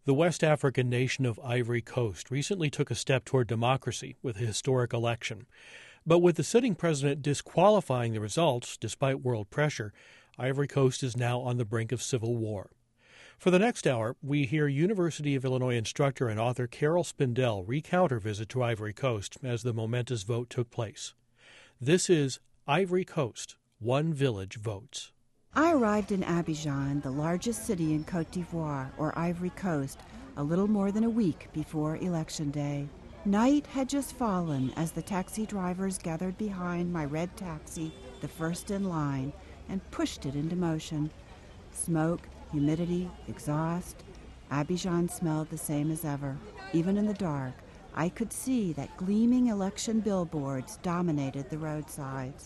The West African nation of Ivory Coast recently took a step toward democracy with a historic election. But with the sitting president disqualifying the results, despite world pressure, Ivory Coast is now on the brink of civil war. For the next hour, we hear University of Illinois instructor and author Carol Spindell recount her visit to Ivory Coast as the momentous vote took place. This is Ivory Coast, One Village Votes. I arrived in Abidjan, the largest city in Côte d'Ivoire, or Ivory Coast, a little more than a week before Election Day. Night had just fallen as the taxi drivers gathered behind my red taxi, the first in line, and pushed it into motion. Smoke, humidity, exhaust. Abidjan smelled the same as ever. Even in the dark, I could see that gleaming election billboards dominated the roadsides.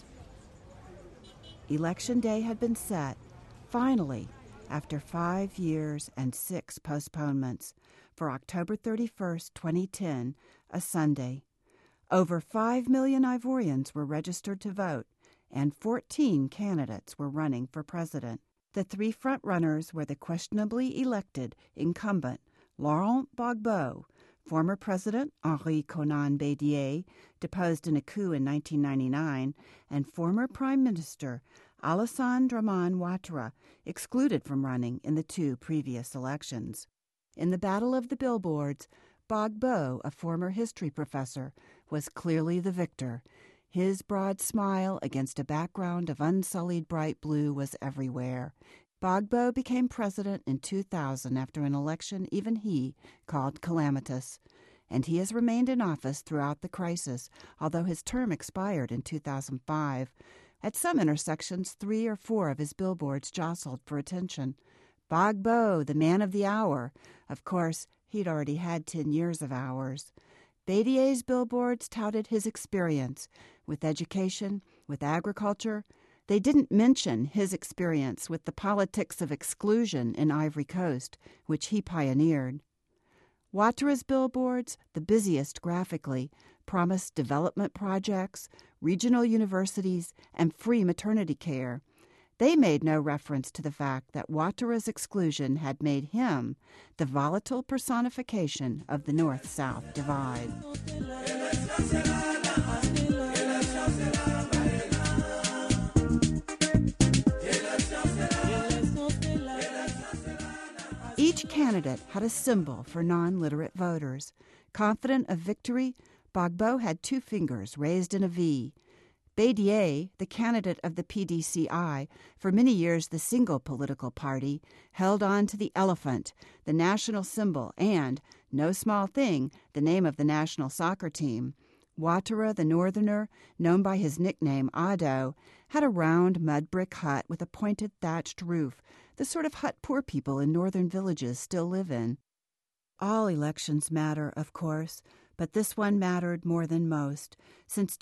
Election Day had been set, finally, after 5 years and 6 postponements, for October 31st, 2010, a Sunday. Over 5 million Ivorians were registered to vote, and 14 candidates were running for president. The 3 front-runners were the questionably elected incumbent Laurent Gbagbo, former President Henri Konan Bédié, deposed in a coup in 1999, and former Prime Minister Alassane Dramane Ouattara, excluded from running in the 2 previous elections. In the Battle of the Billboards, Gbagbo, a former history professor, was clearly the victor. His broad smile against a background of unsullied bright blue was everywhere. Gbagbo became president in 2000 after an election even he called calamitous, and he has remained in office throughout the crisis, although his term expired in 2005. At some intersections, 3 or 4 of his billboards jostled for attention. Gbagbo, the man of the hour. Of course, he'd already had 10 years of hours. Bédié's billboards touted his experience with education, with agriculture. They didn't mention his experience with the politics of exclusion in Ivory Coast, which he pioneered. Ouattara's billboards, the busiest graphically, promised development projects, regional universities, and free maternity care. They made no reference to the fact that Ouattara's exclusion had made him the volatile personification of the North-South divide. Each candidate had a symbol for non-literate voters. Confident of victory, Gbagbo had 2 fingers raised in a V. Bédié, the candidate of the PDCI, for many years the single political party, held on to the elephant, the national symbol, and, no small thing, the name of the national soccer team. Ouattara, the northerner, known by his nickname Ado, had a round mud brick hut with a pointed thatched roof, the sort of hut poor people in northern villages still live in. All elections matter, of course, but this one mattered more than most. Since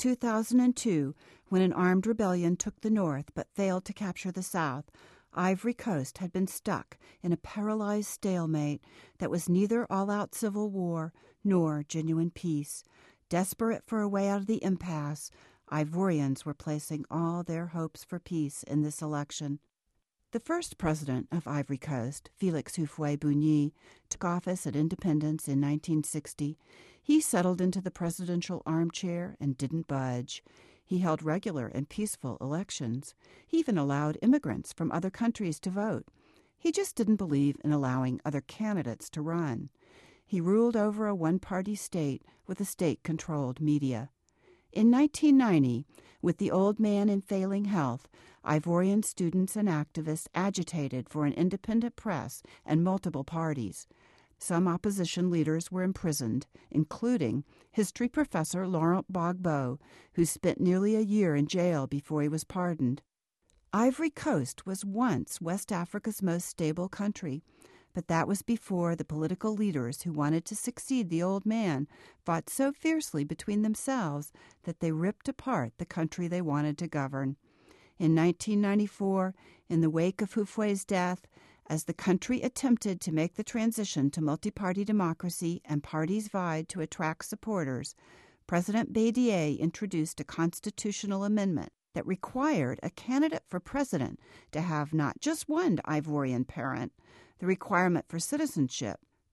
2002, when an armed rebellion took the north but failed to capture the south, Ivory Coast had been stuck in a paralyzed stalemate that was neither all-out civil war nor genuine peace. Desperate for a way out of the impasse, Ivorians were placing all their hopes for peace in this election. The first president of Ivory Coast, Félix Houphouët-Boigny, took office at independence in 1960. He settled into the presidential armchair and didn't budge. He held regular and peaceful elections. He even allowed immigrants from other countries to vote. He just didn't believe in allowing other candidates to run. He ruled over a one-party state with a state-controlled media. In 1990, with the old man in failing health, Ivorian students and activists agitated for an independent press and multiple parties. Some opposition leaders were imprisoned, including history professor Laurent Gbagbo, who spent nearly a year in jail before he was pardoned. Ivory Coast was once West Africa's most stable country, but that was before the political leaders who wanted to succeed the old man fought so fiercely between themselves that they ripped apart the country they wanted to govern. In 1994, in the wake of Houphouët's death, as the country attempted to make the transition to multi-party democracy and parties vied to attract supporters, President Bédié introduced a constitutional amendment that required a candidate for president to have not just one Ivorian parent. The requirement for citizenship,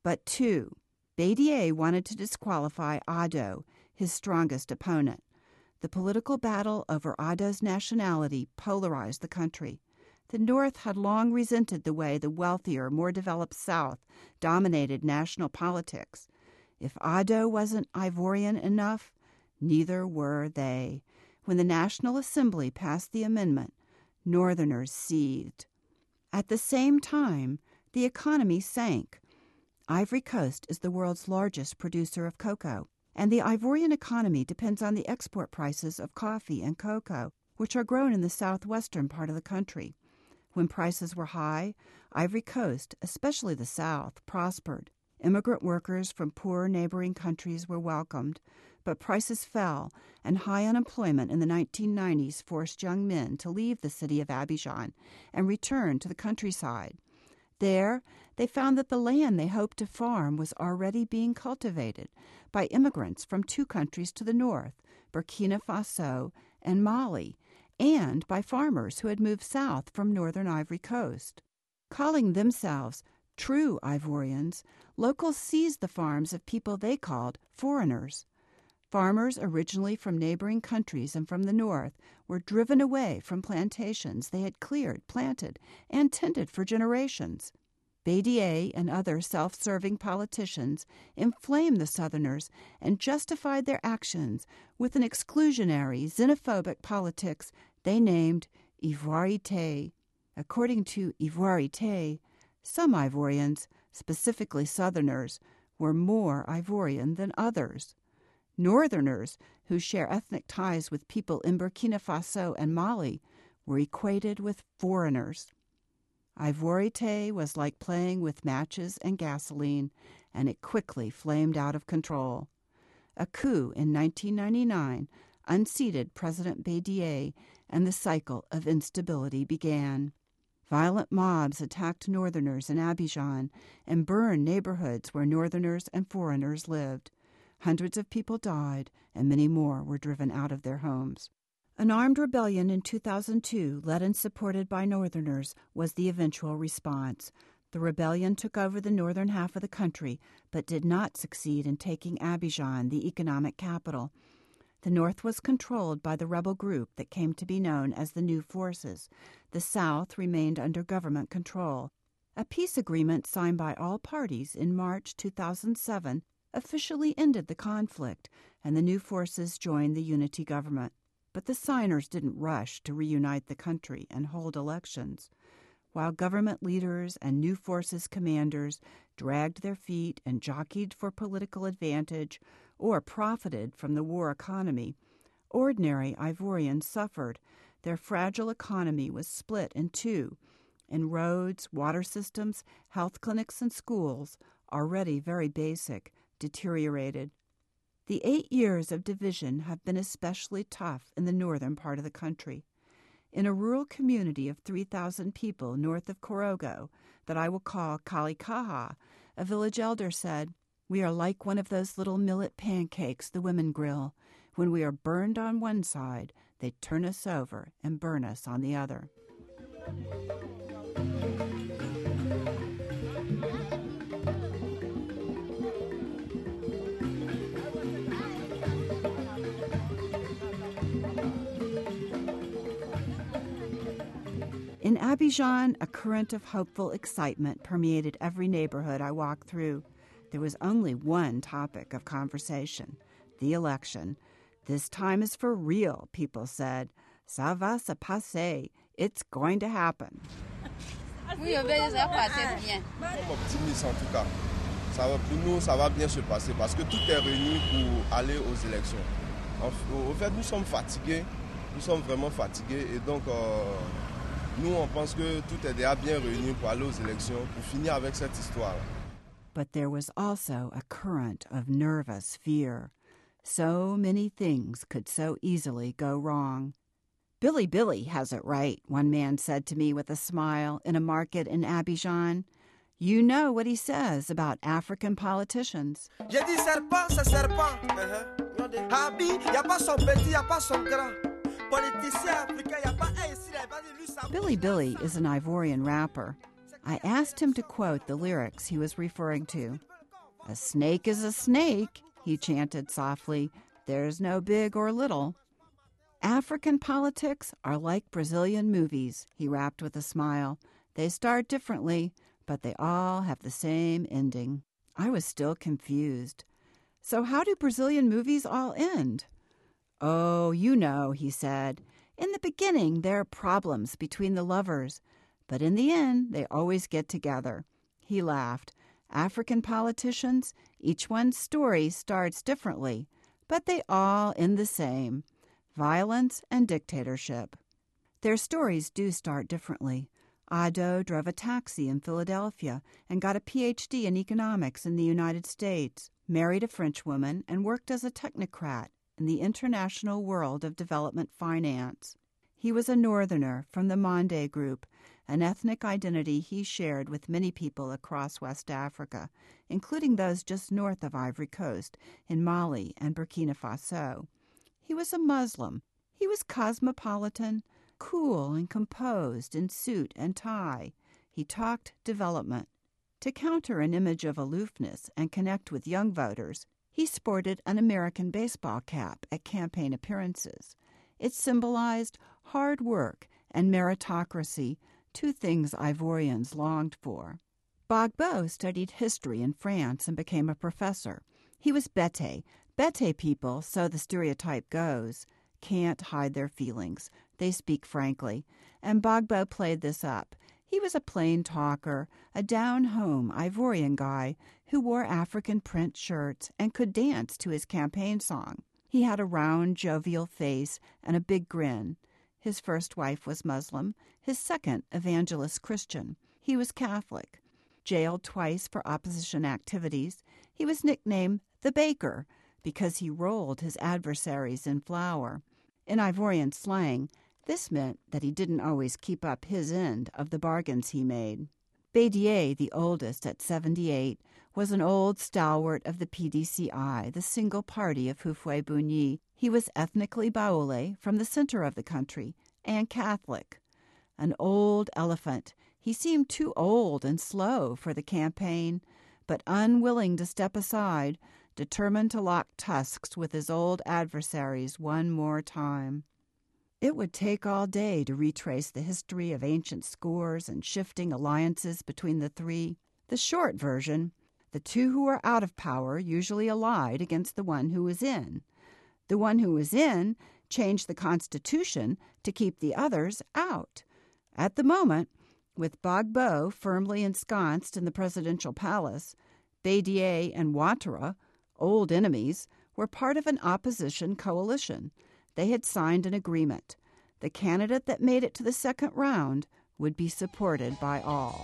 But two, Bédier wanted to disqualify Ado, his strongest opponent. The political battle over Ado's nationality polarized the country. The North had long resented the way the wealthier, more developed South dominated national politics. If Ado wasn't Ivorian enough, neither were they. When the National Assembly passed the amendment, Northerners seethed. At the same time, the economy sank. Ivory Coast is the world's largest producer of cocoa, and the Ivorian economy depends on the export prices of coffee and cocoa, which are grown in the southwestern part of the country. When prices were high, Ivory Coast, especially the South, prospered. Immigrant workers from poor neighboring countries were welcomed, but prices fell, and high unemployment in the 1990s forced young men to leave the city of Abidjan and return to the countryside. There, they found that the land they hoped to farm was already being cultivated by immigrants from two countries to the north, Burkina Faso and Mali, and by farmers who had moved south from northern Ivory Coast. Calling themselves true Ivorians, locals seized the farms of people they called foreigners. Farmers originally from neighboring countries and from the north were driven away from plantations they had cleared, planted, and tended for generations. Bédier and other self-serving politicians inflamed the Southerners and justified their actions with an exclusionary, xenophobic politics they named Ivoirité. According to Ivoirité, some Ivorians, specifically Southerners, were more Ivorian than others. Northerners, who share ethnic ties with people in Burkina Faso and Mali, were equated with foreigners. Ivoirité was like playing with matches and gasoline, and it quickly flamed out of control. A coup in 1999 unseated President Bédier, and the cycle of instability began. Violent mobs attacked Northerners in Abidjan and burned neighborhoods where Northerners and foreigners lived. Hundreds of people died, and many more were driven out of their homes. An armed rebellion in 2002, led and supported by Northerners, was the eventual response. The rebellion took over the northern half of the country, but did not succeed in taking Abidjan, the economic capital. The North was controlled by the rebel group that came to be known as the New Forces. The South remained under government control. A peace agreement signed by all parties in March 2007 officially ended the conflict, and the New Forces joined the unity government. But the signers didn't rush to reunite the country and hold elections. While government leaders and New Forces commanders dragged their feet and jockeyed for political advantage or profited from the war economy, ordinary Ivorians suffered. Their fragile economy was split in two, and roads, water systems, health clinics, and schools, already very basic, deteriorated. The 8 years of division have been especially tough in the northern part of the country. In a rural community of 3,000 people north of Korogo, that I will call Kalikaha, a village elder said, "We are like one of those little millet pancakes the women grill. When we are burned on one side, they turn us over and burn us on the other." In Abidjan, a current of hopeful excitement permeated every neighborhood I walked through. There was only one topic of conversation, the election. "This time is for real," people said. "Ça va se passer. It's going to happen." Oui, on va ça passer bien. Optimiste en tout cas. Pour nous, ça va bien se passer parce que tout est réuni pour aller aux élections. Au fait, nous sommes fatigués. Nous sommes vraiment fatigués et donc nous, on pense que tout est déjà bien réuni pour aller aux élections, pour finir avec cette histoire. But there was also a current of nervous fear. So many things could so easily go wrong. Billy has it right," one man said to me with a smile in a market in Abidjan. "You know what he says about African politicians." J'ai dit serpent, c'est serpent. Habi, y a pas son petit, y a pas son grand. Politicien africain, y a pas un ici, là, vas-y, lui, ça. Billy is an Ivorian rapper. I asked him to quote the lyrics he was referring to. A snake is a snake, he chanted softly. There's no big or little. African politics are like Brazilian movies, he rapped with a smile. They start differently, but they all have the same ending. I was still confused. So how do Brazilian movies all end? Oh, you know, he said. In the beginning, there are problems between the lovers, but in the end, they always get together. He laughed. African politicians, each one's story starts differently, but they all end the same: violence and dictatorship. Their stories do start differently. Ado drove a taxi in Philadelphia and got a PhD in economics in the United States, married a French woman, and worked as a technocrat in the international world of development finance. He was a Northerner from the Mande group, an ethnic identity he shared with many people across West Africa, including those just north of Ivory Coast, in Mali and Burkina Faso. He was a Muslim. He was cosmopolitan, cool and composed in suit and tie. He talked development. To counter an image of aloofness and connect with young voters, he sported an American baseball cap at campaign appearances. It symbolized hard work and meritocracy, two things Ivorians longed for. Gbagbo studied history in France and became a professor. He was Bete. Bete people, so the stereotype goes, can't hide their feelings. They speak frankly. And Gbagbo played this up. He was a plain talker, a down-home Ivorian guy who wore African print shirts and could dance to his campaign song. He had a round, jovial face and a big grin. His first wife was Muslim, his second evangelist Christian. He was Catholic. Jailed twice for opposition activities, he was nicknamed the Baker because he rolled his adversaries in flour. In Ivorian slang, this meant that he didn't always keep up his end of the bargains he made. Bédier, the oldest at 78, was an old stalwart of the PDCI, the single party of Houphouët-Boigny. He was ethnically Baoulé from the center of the country and Catholic. An old elephant, he seemed too old and slow for the campaign, but unwilling to step aside, determined to lock tusks with his old adversaries one more time. It would take all day to retrace the history of ancient scores and shifting alliances between the three. The short version: the two who were out of power usually allied against the one who was in. The one who was in changed the Constitution to keep the others out. At the moment, with Gbagbo firmly ensconced in the presidential palace, Bédier and Ouattara, old enemies, were part of an opposition coalition. They had signed an agreement. The candidate that made it to the second round would be supported by all.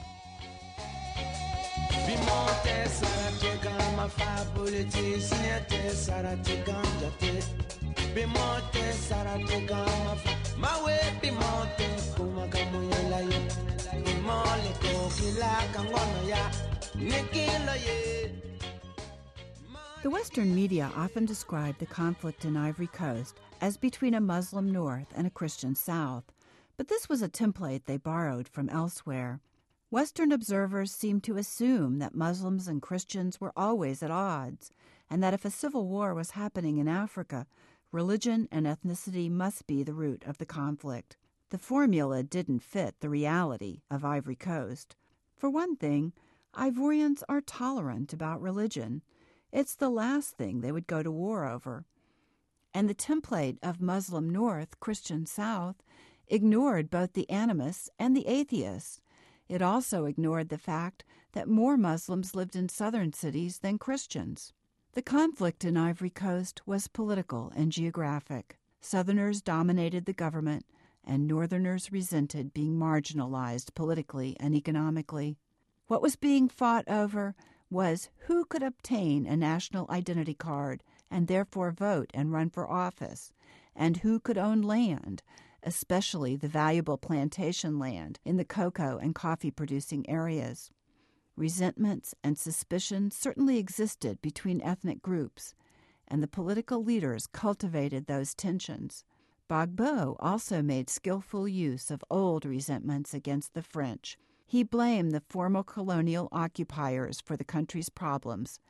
The Western media often describe the conflict in Ivory Coast as between a Muslim North and a Christian South, but this was a template they borrowed from elsewhere. Western observers seem to assume that Muslims and Christians were always at odds, and that if a civil war was happening in Africa, religion and ethnicity must be the root of the conflict. The formula didn't fit the reality of Ivory Coast. For one thing, Ivorians are tolerant about religion. It's the last thing they would go to war over. And the template of Muslim North, Christian South ignored both the animists and the atheists. It also ignored the fact that more Muslims lived in southern cities than Christians. The conflict in Ivory Coast was political and geographic. Southerners dominated the government, and Northerners resented being marginalized politically and economically. What was being fought over was who could obtain a national identity card and therefore vote and run for office, and who could own land, especially the valuable plantation land in the cocoa and coffee-producing areas. Resentments and suspicion certainly existed between ethnic groups, and the political leaders cultivated those tensions. Gbagbo also made skillful use of old resentments against the French. He blamed the former colonial occupiers for the country's problems,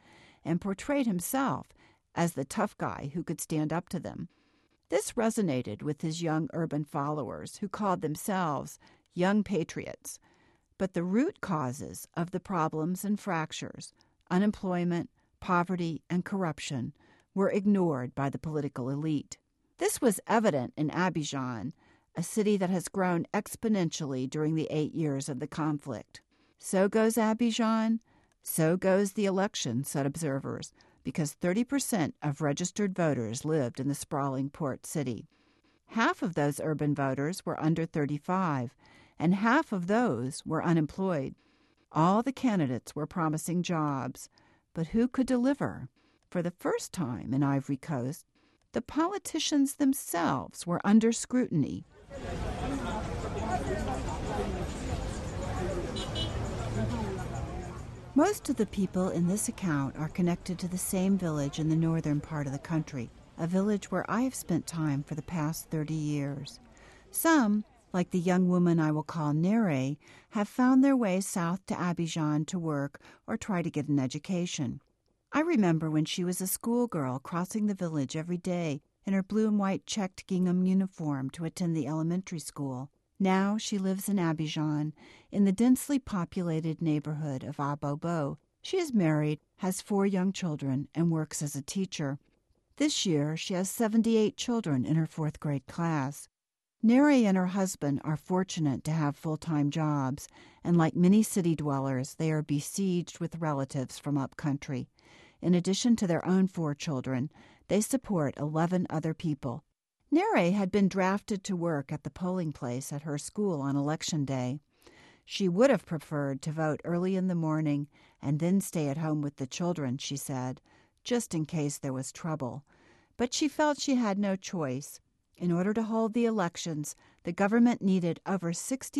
and portrayed himself as the tough guy who could stand up to them. This resonated with his young urban followers, who called themselves young patriots. But the root causes of the problems and fractures, unemployment, poverty, and corruption, were ignored by the political elite. This was evident in Abidjan, a city that has grown exponentially during the 8 years of the conflict. So goes Abidjan, so goes the election, said observers, because 30% of registered voters lived in the sprawling port city. Half of those urban voters were under 35, and half of those were unemployed. All the candidates were promising jobs, but who could deliver? For the first time in Ivory Coast, the politicians themselves were under scrutiny. Most of the people in this account are connected to the same village in the northern part of the country, a village where I have spent time for the past 30 years. Some, like the young woman I will call Nere, have found their way south to Abidjan to work or try to get an education. I remember when she was a schoolgirl crossing the village every day in her blue and white checked gingham uniform to attend the elementary school. Now she lives in Abidjan, in the densely populated neighborhood of Abobo. She is married, has 4 young children, and works as a teacher. This year she has 78 children in her 4th grade class. Nere and her husband are fortunate to have full-time jobs, and like many city dwellers, they are besieged with relatives from upcountry. In addition to their own 4 children, they support 11 other people. Nere had been drafted to work at the polling place at her school on election day. She would have preferred to vote early in the morning and then stay at home with the children, she said, just in case there was trouble. But she felt she had no choice. In order to hold the elections, the government needed over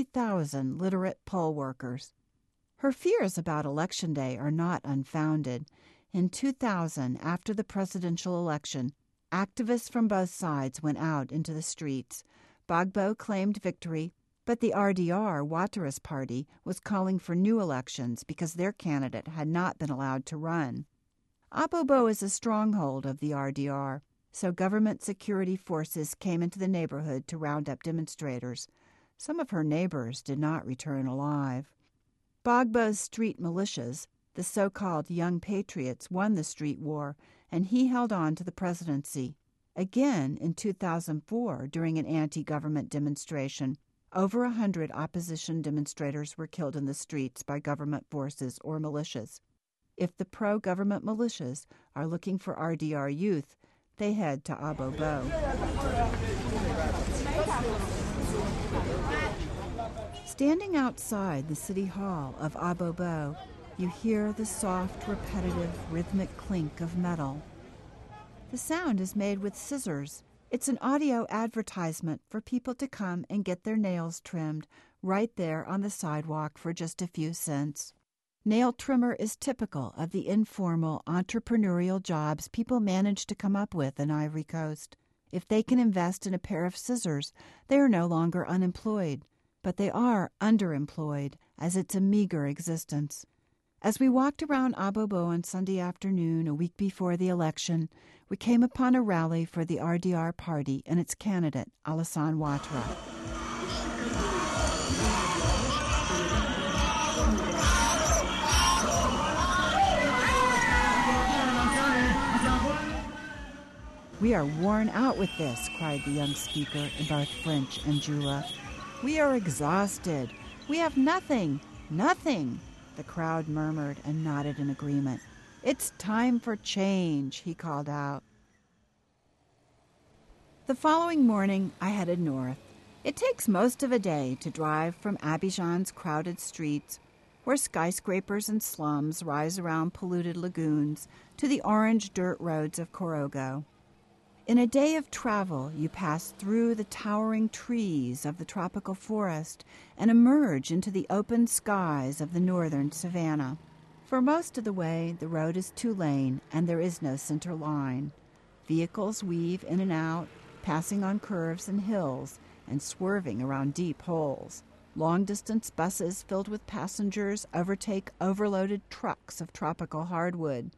60,000 literate poll workers. Her fears about Election Day are not unfounded. In 2000, after the presidential election, activists from both sides went out into the streets. Gbagbo claimed victory, but the RDR, Ouattara's party, was calling for new elections because their candidate had not been allowed to run. Abobo is a stronghold of the RDR, so government security forces came into the neighborhood to round up demonstrators. Some of her neighbors did not return alive. Gbagbo's street militias, the so-called Young Patriots, won the street war, and he held on to the presidency. Again, in 2004, during an anti-government demonstration, over 100 opposition demonstrators were killed in the streets by government forces or militias. If the pro-government militias are looking for RDR youth, they head to Abobo. Standing outside the city hall of Abobo, you hear the soft, repetitive, rhythmic clink of metal. The sound is made with scissors. It's an audio advertisement for people to come and get their nails trimmed right there on the sidewalk for just a few cents. Nail trimmer is typical of the informal, entrepreneurial jobs people manage to come up with in Ivory Coast. If they can invest in a pair of scissors, they are no longer unemployed, but they are underemployed, as it's a meager existence. As we walked around Abobo on Sunday afternoon, a week before the election, we came upon a rally for the RDR party and its candidate, Alassane Ouattara. "We are worn out with this," cried the young speaker in both French and Jula. "We are exhausted. We have nothing, nothing." The crowd murmured and nodded in agreement. "It's time for change," he called out. The following morning, I headed north. It takes most of a day to drive from Abidjan's crowded streets, where skyscrapers and slums rise around polluted lagoons, to the orange dirt roads of Korogo. In a day of travel, you pass through the towering trees of the tropical forest and emerge into the open skies of the northern savanna. For most of the way, the road is 2-lane and there is no center line. Vehicles weave in and out, passing on curves and hills and swerving around deep holes. Long-distance buses filled with passengers overtake overloaded trucks of tropical hardwood.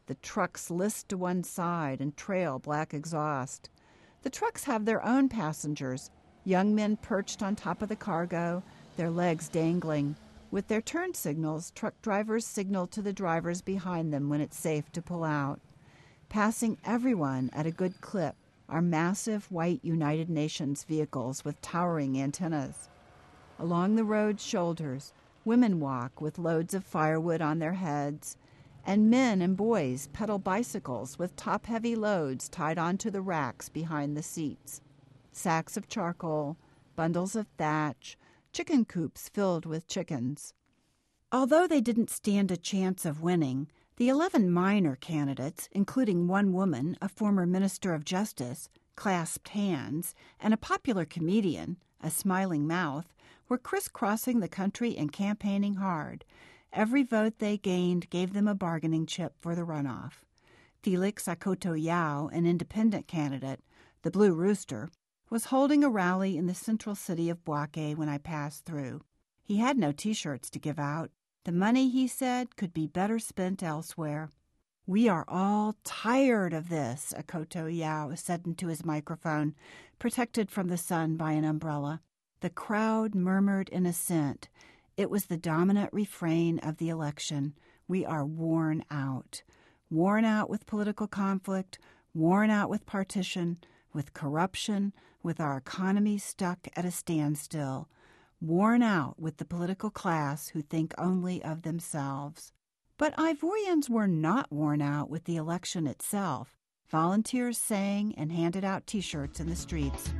The trucks list to one side and trail black exhaust. The trucks have their own passengers, young men perched on top of the cargo, their legs dangling. With their turn signals, truck drivers signal to the drivers behind them when it's safe to pull out. Passing everyone at a good clip are massive white United Nations vehicles with towering antennas. Along the road's shoulders, women walk with loads of firewood on their heads, and men and boys pedal bicycles with top-heavy loads tied onto the racks behind the seats. Sacks of charcoal, bundles of thatch, chicken coops filled with chickens. Although they didn't stand a chance of winning, the 11 minor candidates, including one woman, a former minister of justice, clasped hands, and a popular comedian, a smiling mouth, were crisscrossing the country and campaigning hard. Every vote they gained gave them a bargaining chip for the runoff. Felix Akoto Yao, an independent candidate, the Blue Rooster, was holding a rally in the central city of Bouaké when I passed through. He had no T-shirts to give out. The money, he said, could be better spent elsewhere. "We are all tired of this," Akoto Yao said into his microphone, protected from the sun by an umbrella. The crowd murmured in assent. It was the dominant refrain of the election. We are worn out. Worn out with political conflict, worn out with partition, with corruption, with our economy stuck at a standstill, worn out with the political class who think only of themselves. But Ivorians were not worn out with the election itself. Volunteers sang and handed out T-shirts in the streets.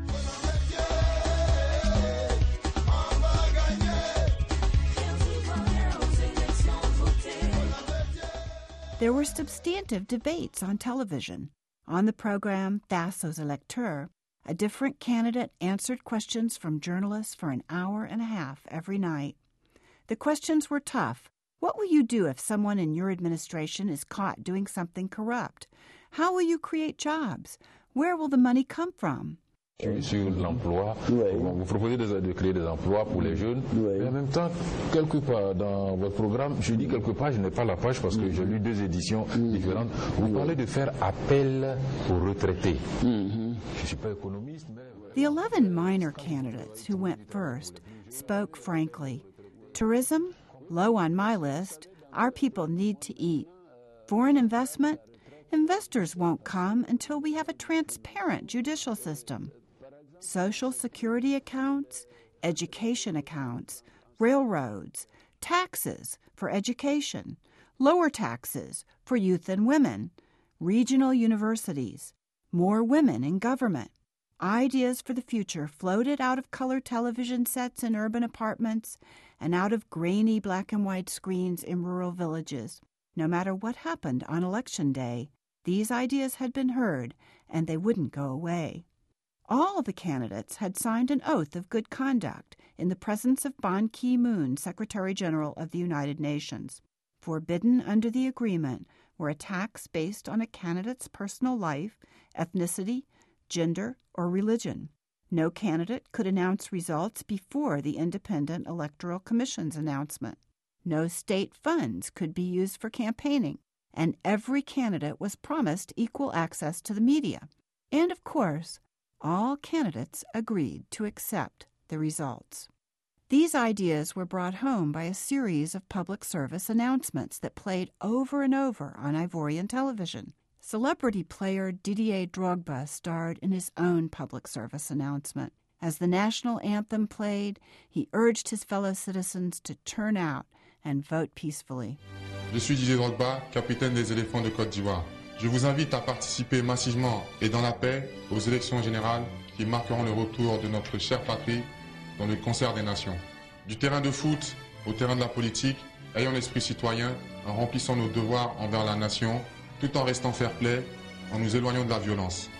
There were substantive debates on television. On the program Face aux électeurs, a different candidate answered questions from journalists for an hour and a half every night. The questions were tough. What will you do if someone in your administration is caught doing something corrupt? How will you create jobs? Where will the money come from? Sur l'emploi, vous proposez de créer des emplois pour les jeunes, mais en même temps, quelque part dans votre programme, je dis quelque part, je n'ai pas la page parce que j'ai lu 2 éditions différentes, vous parlez de faire appel aux retraités. Je ne suis pas économiste, mais... The 11 minor candidates who went first spoke frankly. Tourism? Low on my list. Our people need to eat. Foreign investment? Investors won't come until we have a transparent judicial system. Social security accounts, education accounts, railroads, taxes for education, lower taxes for youth and women, regional universities, more women in government. Ideas for the future floated out of color television sets in urban apartments and out of grainy black and white screens in rural villages. No matter what happened on Election Day, these ideas had been heard, and they wouldn't go away. All the candidates had signed an oath of good conduct in the presence of Ban Ki-moon, Secretary General of the United Nations. Forbidden under the agreement were attacks based on a candidate's personal life, ethnicity, gender, or religion. No candidate could announce results before the Independent Electoral Commission's announcement. No state funds could be used for campaigning, and every candidate was promised equal access to the media. And, of course, all candidates agreed to accept the results. These ideas were brought home by a series of public service announcements that played over and over on Ivorian television. Celebrity player Didier Drogba starred in his own public service announcement. As the national anthem played, he urged his fellow citizens to turn out and vote peacefully. Je suis Didier Drogba, capitaine des éléphants de Côte d'Ivoire. Je vous invite à participer massivement et dans la paix aux élections générales qui marqueront le retour de notre chère patrie dans le concert des nations. Du terrain de foot au terrain de la politique, ayons l'esprit citoyen en remplissant nos devoirs envers la nation, tout en restant fair-play, en nous éloignant de la violence.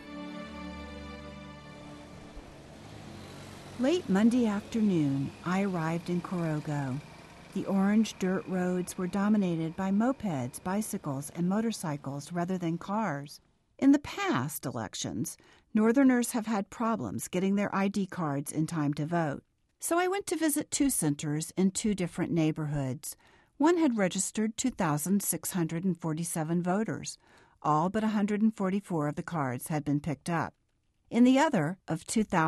Late Monday afternoon, I arrived in Korogo. The orange dirt roads were dominated by mopeds, bicycles, and motorcycles rather than cars. In the past elections, Northerners have had problems getting their ID cards in time to vote. So I went to visit 2 centers in 2 different neighborhoods. One had registered 2,647 voters. All but 144 of the cards had been picked up. In the other, of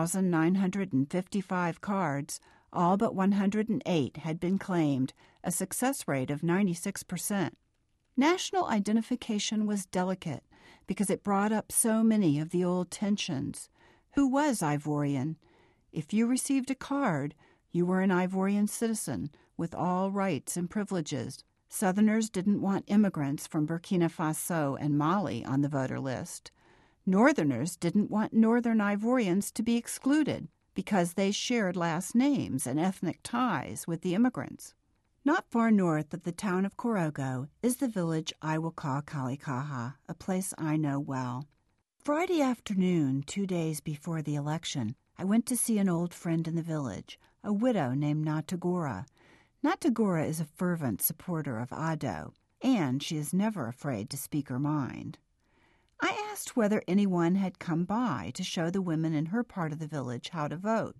2,955 cards, all but 108 had been claimed, a success rate of 96%. National identification was delicate because it brought up so many of the old tensions. Who was Ivorian? If you received a card, you were an Ivorian citizen with all rights and privileges. Southerners didn't want immigrants from Burkina Faso and Mali on the voter list. Northerners didn't want Northern Ivorians to be excluded because they shared last names and ethnic ties with the immigrants. Not far north of the town of Korogo is the village I will call Kalikaha, a place I know well. Friday afternoon, 2 days before the election, I went to see an old friend in the village, a widow named Natagora. Natagora is a fervent supporter of Ado, and she is never afraid to speak her mind. I asked whether anyone had come by to show the women in her part of the village how to vote.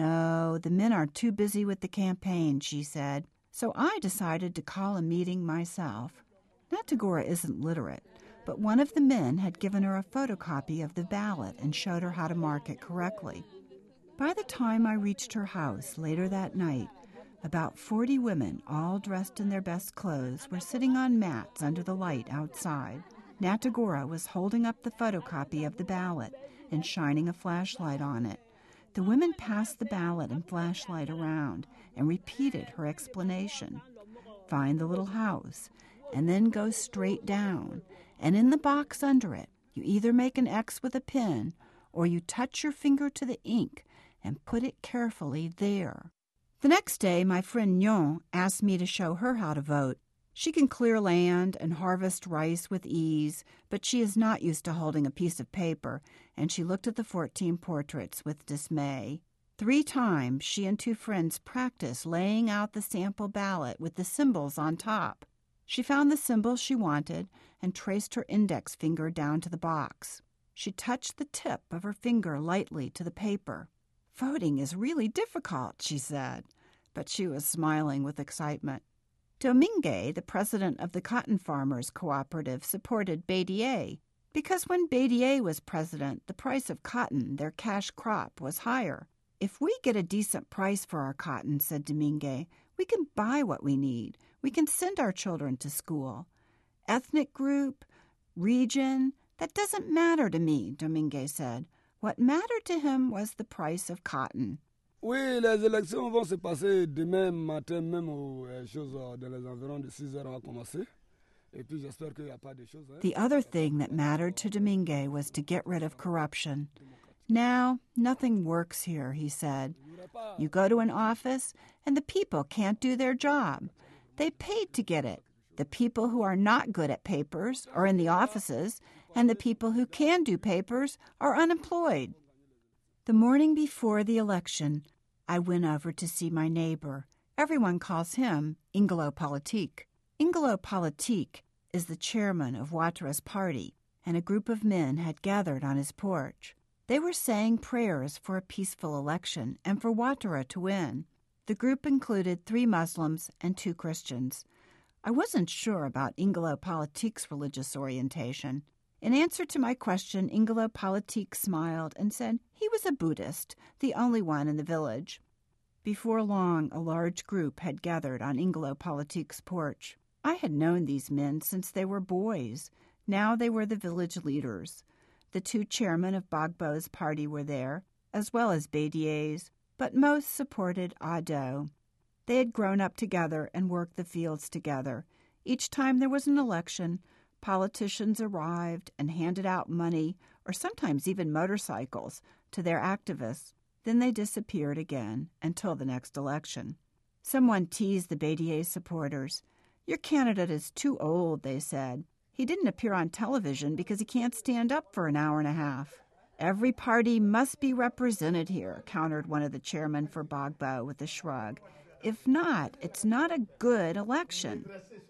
No, the men are too busy with the campaign, she said, so I decided to call a meeting myself. Natagora isn't literate, but one of the men had given her a photocopy of the ballot and showed her how to mark it correctly. By the time I reached her house later that night, about 40 women, all dressed in their best clothes, were sitting on mats under the light outside. Natagora was holding up the photocopy of the ballot and shining a flashlight on it. The women passed the ballot and flashlight around and repeated her explanation. Find the little house, and then go straight down, and in the box under it, you either make an X with a pen or you touch your finger to the ink and put it carefully there. The next day, my friend Nyon asked me to show her how to vote. She can clear land and harvest rice with ease, but she is not used to holding a piece of paper, and she looked at the 14 portraits with dismay. 3 times she and 2 friends practiced laying out the sample ballot with the symbols on top. She found the symbol she wanted and traced her index finger down to the box. She touched the tip of her finger lightly to the paper. Voting is really difficult, she said, but she was smiling with excitement. Domingue, the president of the Cotton Farmers Cooperative, supported Bédier because when Bédier was president, the price of cotton, their cash crop, was higher. If we get a decent price for our cotton, said Domingue, we can buy what we need. We can send our children to school. Ethnic group, region, that doesn't matter to me, Domingue said. What mattered to him was the price of cotton. Oui, les élections vont se passer demain matin, même aux choses dans les environs de 6 heures on va commencer. Et puis j'espère qu'il n'y a pas de choses. The other thing that mattered to Domingue was to get rid of corruption. Now, nothing works here, he said. You go to an office, and the people can't do their job. They paid to get it. The people who are not good at papers are in the offices, and the people who can do papers are unemployed. The morning before the election, I went over to see my neighbor. Everyone calls him Ingelo Politique. Ingelo Politique is the chairman of Ouattara's party, and a group of men had gathered on his porch. They were saying prayers for a peaceful election and for Ouattara to win. The group included 3 Muslims and 2 Christians. I wasn't sure about Ingelo Politique's religious orientation. In answer to my question, Ingelo Politique smiled and said he was a Buddhist, the only one in the village. Before long, a large group had gathered on Ingelo Politique's porch. I had known these men since they were boys. Now they were the village leaders. The 2 chairmen of Gbagbo's party were there, as well as Bédier's, but most supported Ado. They had grown up together and worked the fields together. Each time there was an election, politicians arrived and handed out money, or sometimes even motorcycles, to their activists. Then they disappeared again until the next election. Someone teased the Bédier supporters. Your candidate is too old, they said. He didn't appear on television because he can't stand up for an hour and a half. Every party must be represented here, countered one of the chairmen for Gbagbo with a shrug. If not, it's not a good election.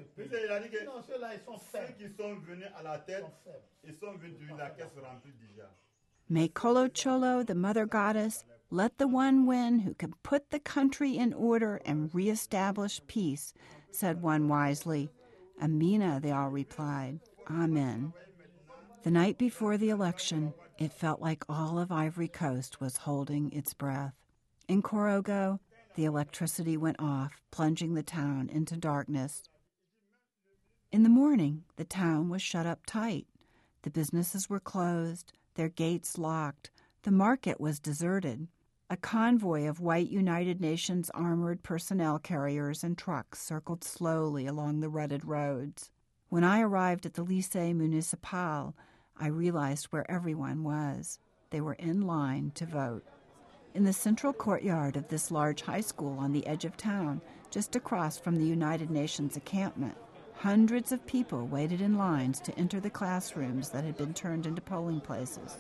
May Kolo Cholo, the mother goddess, let the one win who can put the country in order and reestablish peace, said one wisely. Amina, they all replied. Amen. The night before the election, it felt like all of Ivory Coast was holding its breath. In Korogo, the electricity went off, plunging the town into darkness. In the morning, the town was shut up tight. The businesses were closed, their gates locked. The market was deserted. A convoy of white United Nations armored personnel carriers and trucks circled slowly along the rutted roads. When I arrived at the Lycée Municipal, I realized where everyone was. They were in line to vote. In the central courtyard of this large high school on the edge of town, just across from the United Nations encampment, hundreds of people waited in lines to enter the classrooms that had been turned into polling places.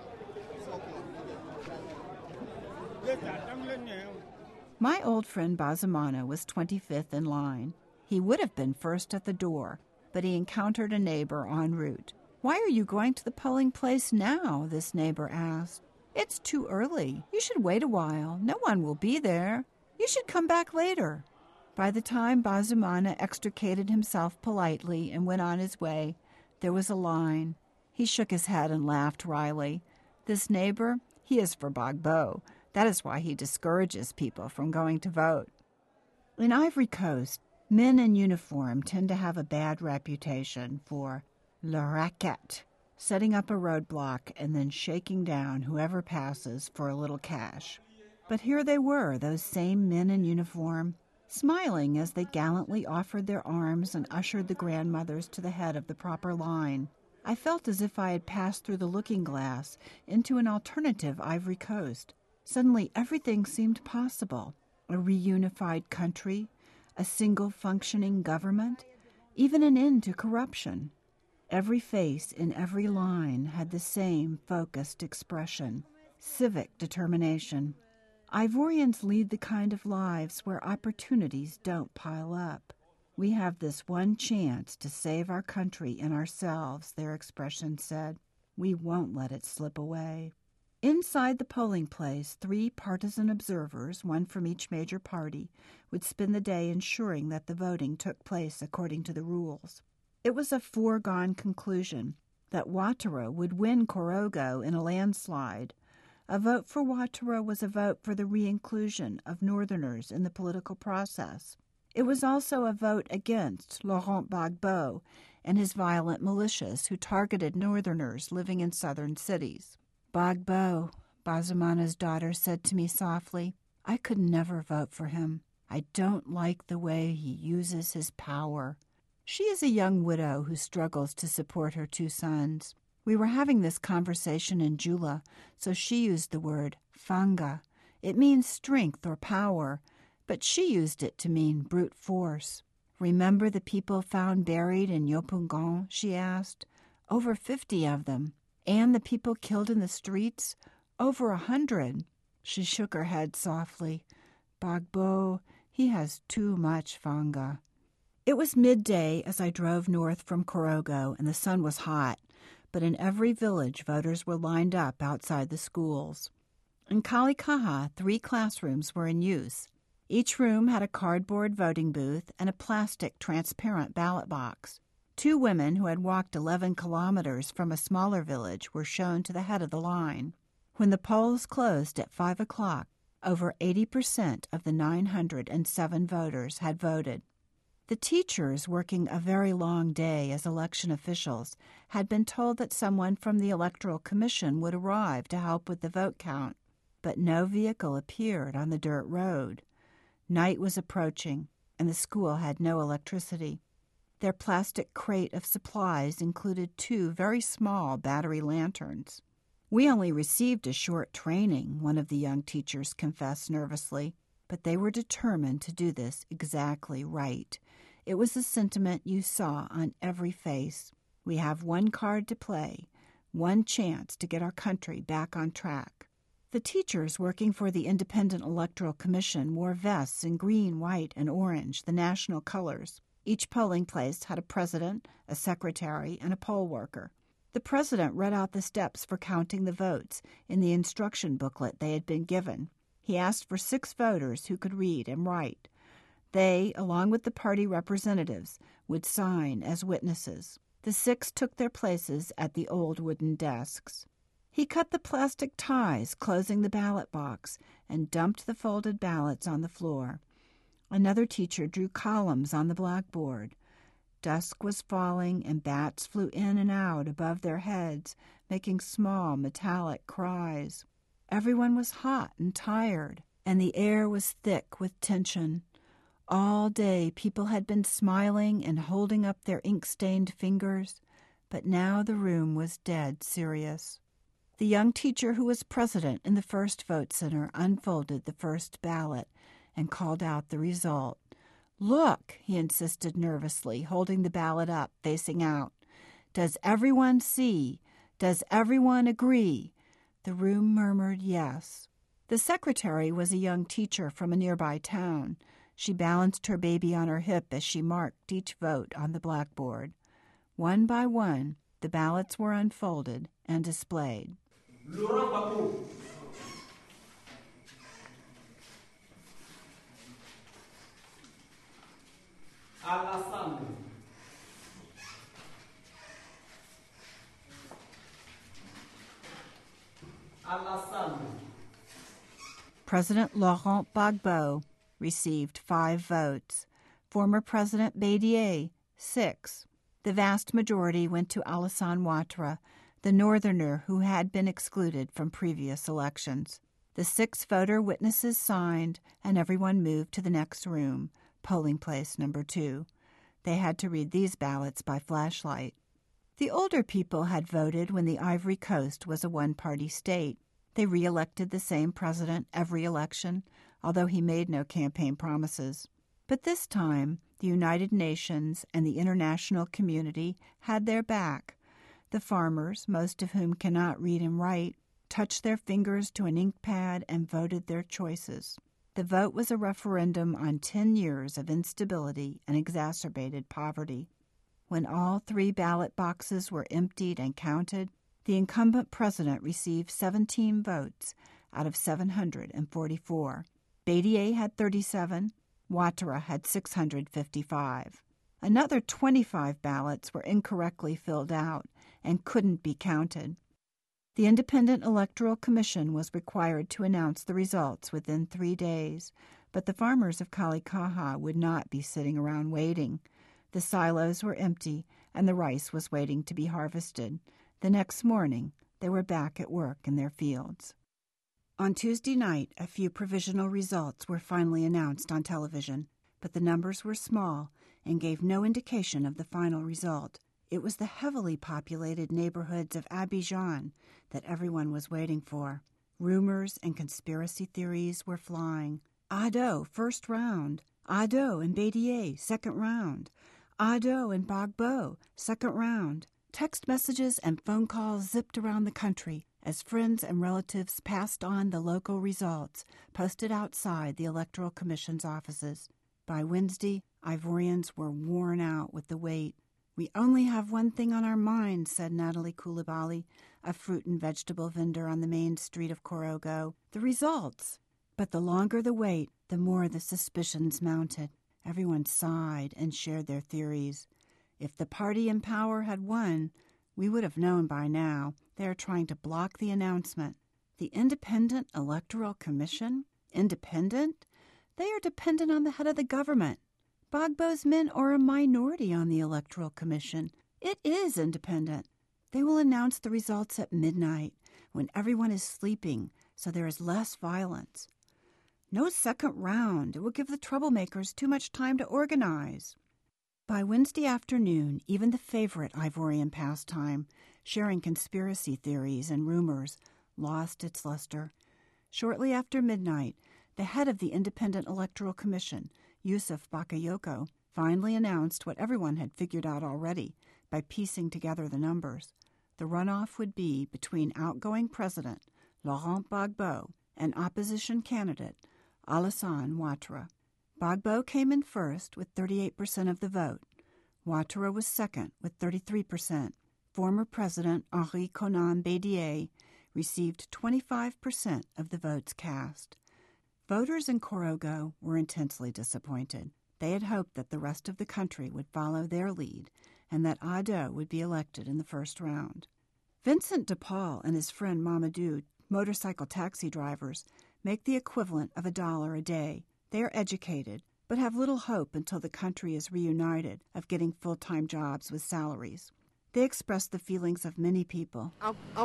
My old friend Bazumana was 25th in line. He would have been first at the door, but he encountered a neighbor en route. "Why are you going to the polling place now?" this neighbor asked. "It's too early. You should wait a while. No one will be there. You should come back later." By the time Bazumana extricated himself politely and went on his way, there was a line. He shook his head and laughed wryly. This neighbor, he is for Gbagbo. That is why he discourages people from going to vote. In Ivory Coast, men in uniform tend to have a bad reputation for le racket, setting up a roadblock and then shaking down whoever passes for a little cash. But here they were, those same men in uniform, smiling as they gallantly offered their arms and ushered the grandmothers to the head of the proper line. I felt as if I had passed through the looking glass into an alternative Ivory Coast. Suddenly everything seemed possible. A reunified country, a single functioning government, even an end to corruption. Every face in every line had the same focused expression, civic determination. Ivorians lead the kind of lives where opportunities don't pile up. We have this one chance to save our country and ourselves, their expression said. We won't let it slip away. Inside the polling place, 3 partisan observers, one from each major party, would spend the day ensuring that the voting took place according to the rules. It was a foregone conclusion that Ouattara would win Korogo in a landslide. A vote for Ouattara was a vote for the re-inclusion of Northerners in the political process. It was also a vote against Laurent Gbagbo and his violent militias who targeted Northerners living in southern cities. "Gbagbo," Bazumana's daughter said to me softly, "I could never vote for him. I don't like the way he uses his power." She is a young widow who struggles to support her 2 sons. We were having this conversation in Jula, so she used the word fanga. It means strength or power, but she used it to mean brute force. "Remember the people found buried in Yopougon?" she asked. "Over 50 of them. And the people killed in the streets? Over 100. She shook her head softly. "Gbagbo, he has too much fanga." It was midday as I drove north from Korogo, and the sun was hot, but in every village voters were lined up outside the schools. In Kalikaha, 3 classrooms were in use. Each room had a cardboard voting booth and a plastic transparent ballot box. 2 women who had walked 11 kilometers from a smaller village were shown to the head of the line. When the polls closed at 5 o'clock, over 80% of the 907 voters had voted. The teachers, working a very long day as election officials, had been told that someone from the Electoral Commission would arrive to help with the vote count, but no vehicle appeared on the dirt road. Night was approaching, and the school had no electricity. Their plastic crate of supplies included 2 very small battery lanterns. "We only received a short training," one of the young teachers confessed nervously, but they were determined to do this exactly right. It was a sentiment you saw on every face. We have one card to play, one chance to get our country back on track. The teachers working for the Independent Electoral Commission wore vests in green, white, and orange, the national colors. Each polling place had a president, a secretary, and a poll worker. The president read out the steps for counting the votes in the instruction booklet they had been given. He asked for 6 voters who could read and write. They, along with the party representatives, would sign as witnesses. The 6 took their places at the old wooden desks. He cut the plastic ties closing the ballot box and dumped the folded ballots on the floor. Another teacher drew columns on the blackboard. Dusk was falling, and bats flew in and out above their heads, making small metallic cries. Everyone was hot and tired, and the air was thick with tension. All day people had been smiling and holding up their ink-stained fingers, but now the room was dead serious. The young teacher who was president in the first vote center unfolded the first ballot and called out the result. "Look," he insisted nervously, holding the ballot up, facing out. "Does everyone see? Does everyone agree?" The room murmured yes. The secretary was a young teacher from a nearby town. She balanced her baby on her hip as she marked each vote on the blackboard. One by one, the ballots were unfolded and displayed. Laurent Gbagbo. Alassane. President Laurent Gbagbo received 5 votes. Former President Bédié, 6. The vast majority went to Alassane Ouattara, the northerner who had been excluded from previous elections. The 6 voter witnesses signed, and everyone moved to the next room, polling place number 2. They had to read these ballots by flashlight. The older people had voted when the Ivory Coast was a one-party state. They re-elected the same president every election, although he made no campaign promises. But this time, the United Nations and the international community had their back. The farmers, most of whom cannot read and write, touched their fingers to an ink pad and voted their choices. The vote was a referendum on 10 years of instability and exacerbated poverty. When all 3 ballot boxes were emptied and counted, the incumbent president received 17 votes out of 744. Bédié had 37, Ouattara had 655. Another 25 ballots were incorrectly filled out and couldn't be counted. The Independent Electoral Commission was required to announce the results within 3 days, but the farmers of Kalikaha would not be sitting around waiting. The silos were empty, and the rice was waiting to be harvested. The next morning, they were back at work in their fields. On Tuesday night, a few provisional results were finally announced on television, but the numbers were small and gave no indication of the final result. It was the heavily populated neighborhoods of Abidjan that everyone was waiting for. Rumors and conspiracy theories were flying. Ado, first round. Ado and Bédié, second round. Ado and Gbagbo, second round. Text messages and phone calls zipped around the country as friends and relatives passed on the local results posted outside the Electoral Commission's offices. By Wednesday, Ivorians were worn out with the wait. "We only have one thing on our minds," said Natalie Koulibaly, a fruit and vegetable vendor on the main street of Korogo. "The results." But the longer the wait, the more the suspicions mounted. Everyone sighed and shared their theories. If the party in power had won, we would have known by now. They are trying to block the announcement. The Independent Electoral Commission? Independent? They are dependent on the head of the government. Gbagbo's men are a minority on the Electoral Commission. It is independent. They will announce the results at midnight, when everyone is sleeping, so there is less violence. No second round. It will give the troublemakers too much time to organize. By Wednesday afternoon, even the favorite Ivorian pastime, sharing conspiracy theories and rumors, lost its luster. Shortly after midnight, the head of the Independent Electoral Commission, Youssef Bakayoko, finally announced what everyone had figured out already by piecing together the numbers. The runoff would be between outgoing President Laurent Gbagbo and opposition candidate Alassane Ouattara. Gbagbo came in first with 38% of the vote. Ouattara was second with 33%. Former President Henri Konan Bédié received 25% of the votes cast. Voters in Korogo were intensely disappointed. They had hoped that the rest of the country would follow their lead and that Ado would be elected in the first round. Vincent de Paul and his friend Mamadou, motorcycle taxi drivers, make the equivalent of $1 a day. They are educated, but have little hope until the country is reunited of getting full-time jobs with salaries. They express the feelings of many people.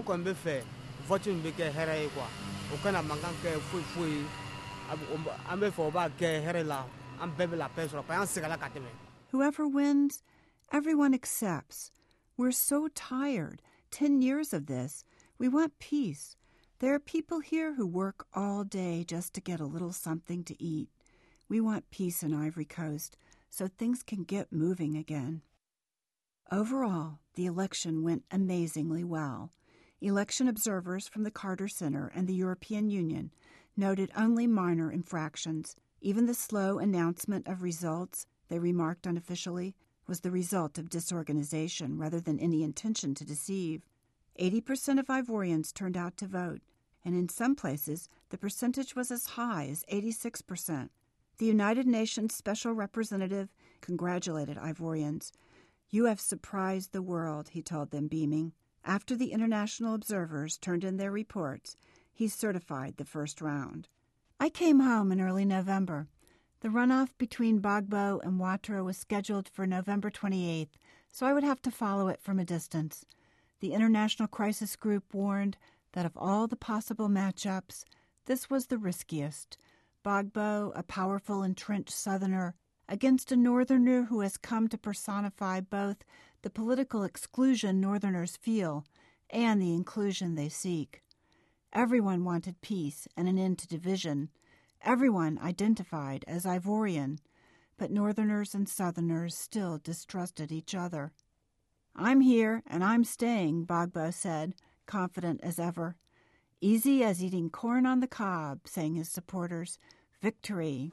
Whoever wins, everyone accepts. We're so tired. 10 years of this. We want peace. There are people here who work all day just to get a little something to eat. We want peace in Ivory Coast so things can get moving again. Overall, the election went amazingly well. Election observers from the Carter Center and the European Union noted only minor infractions. Even the slow announcement of results, they remarked unofficially, was the result of disorganization rather than any intention to deceive. 80% of Ivorians turned out to vote, and in some places the percentage was as high as 86%. The United Nations Special Representative congratulated Ivorians. "You have surprised the world," he told them, beaming. After the international observers turned in their reports, he certified the first round. I came home in early November. The runoff between Gbagbo and Ouattara was scheduled for November 28th, so I would have to follow it from a distance. The International Crisis Group warned that of all the possible matchups, this was the riskiest. Gbagbo, a powerful entrenched Southerner, against a Northerner who has come to personify both the political exclusion Northerners feel and the inclusion they seek. Everyone wanted peace and an end to division. Everyone identified as Ivorian, but Northerners and Southerners still distrusted each other. "I'm here and I'm staying," Gbagbo said, confident as ever. "Easy as eating corn on the cob," sang his supporters. Victory.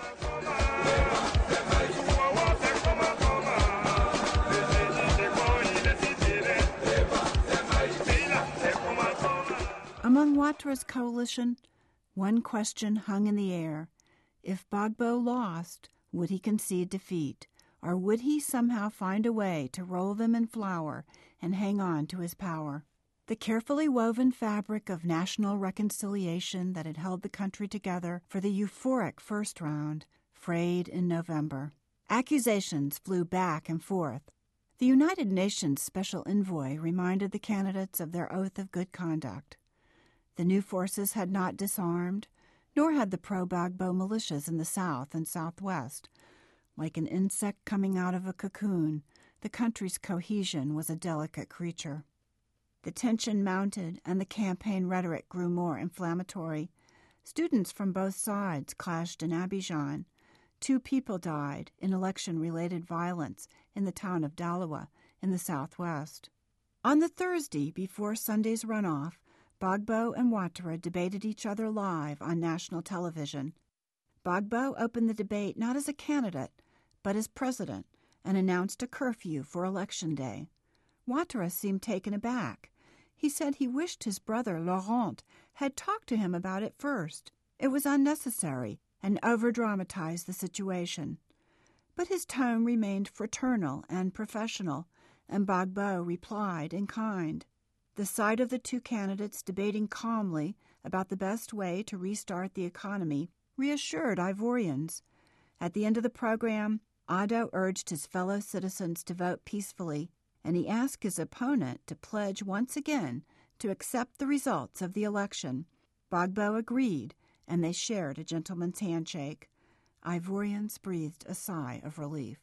Among Ouattara's coalition, one question hung in the air. If Gbagbo lost, would he concede defeat, or would he somehow find a way to roll them in flour and hang on to his power? The carefully woven fabric of national reconciliation that had held the country together for the euphoric first round frayed in November. Accusations flew back and forth. The United Nations Special Envoy reminded the candidates of their oath of good conduct. The new forces had not disarmed, nor had the pro-Gbagbo militias in the south and southwest. Like an insect coming out of a cocoon, the country's cohesion was a delicate creature. The tension mounted and the campaign rhetoric grew more inflammatory. Students from both sides clashed in Abidjan. 2 people died in election-related violence in the town of Daloa in the southwest. On the Thursday before Sunday's runoff, Gbagbo and Ouattara debated each other live on national television. Gbagbo opened the debate not as a candidate, but as president, and announced a curfew for Election Day. Ouattara seemed taken aback. He said he wished his brother Laurent had talked to him about it first. It was unnecessary and over-dramatized the situation. But his tone remained fraternal and professional, and Gbagbo replied in kind. The sight of the 2 candidates debating calmly about the best way to restart the economy reassured Ivorians. At the end of the program, Ado urged his fellow citizens to vote peacefully, and he asked his opponent to pledge once again to accept the results of the election. Gbagbo agreed, and they shared a gentleman's handshake. Ivorians breathed a sigh of relief.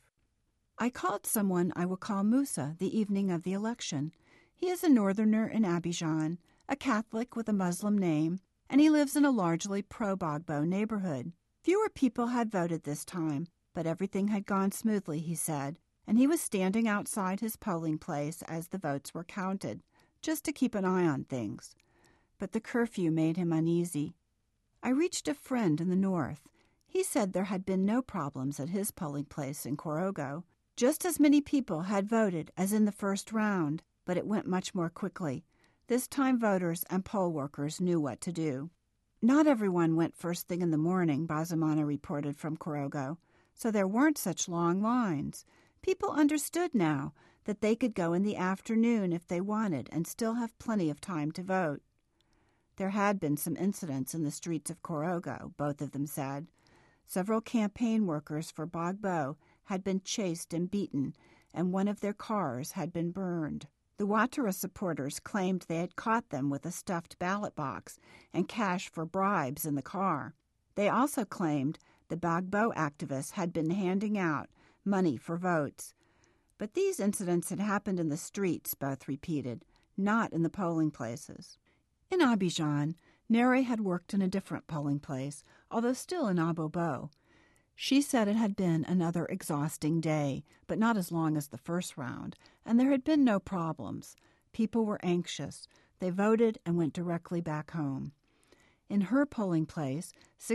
I called someone I will call Musa the evening of the election. He is a northerner in Abidjan, a Catholic with a Muslim name, and he lives in a largely pro-Gbagbo neighborhood. Fewer people had voted this time, but everything had gone smoothly, he said, and he was standing outside his polling place as the votes were counted, just to keep an eye on things. But the curfew made him uneasy. I reached a friend in the north. He said there had been no problems at his polling place in Korogo. Just as many people had voted as in the first round, but it went much more quickly. This time voters and poll workers knew what to do. Not everyone went first thing in the morning, Bazamana reported from Korogo. so there weren't such long lines. People understood now that they could go in the afternoon if they wanted and still have plenty of time to vote. There had been some incidents in the streets of Korogo, both of them said. Several campaign workers for Gbagbo had been chased and beaten, and one of their cars had been burned. The Ouattara supporters claimed they had caught them with a stuffed ballot box and cash for bribes in the car. They also claimed the Gbagbo activists had been handing out money for votes. But these incidents had happened in the streets, both repeated, not in the polling places. In Abidjan, Nere had worked in a different polling place, although still in Abobo. She said it had been another exhausting day, but not as long as the first round, and there had been no problems. People were anxious. They voted and went directly back home. In her polling place,